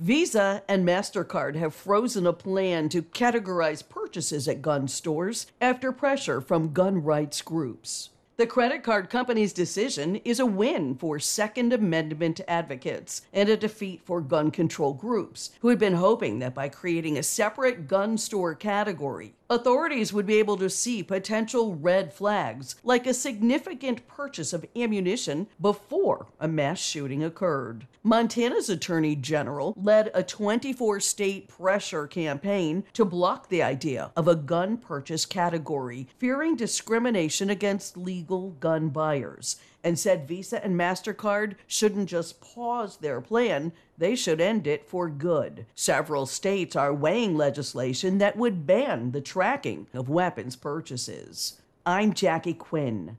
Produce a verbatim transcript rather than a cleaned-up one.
Visa and MasterCard have frozen a plan to categorize purchases at gun stores after pressure from gun rights groups. The credit card company's decision is a win for Second Amendment advocates and a defeat for gun control groups, who had been hoping that by creating a separate gun store category, authorities would be able to see potential red flags like a significant purchase of ammunition before a mass shooting occurred. Montana's Attorney General led a twenty-four state pressure campaign to block the idea of a gun purchase category, fearing discrimination against legal gun buyers, and said Visa and MasterCard shouldn't just pause their plan, they should end it for good. Several states are weighing legislation that would ban the tracking of weapons purchases. I'm Jackie Quinn.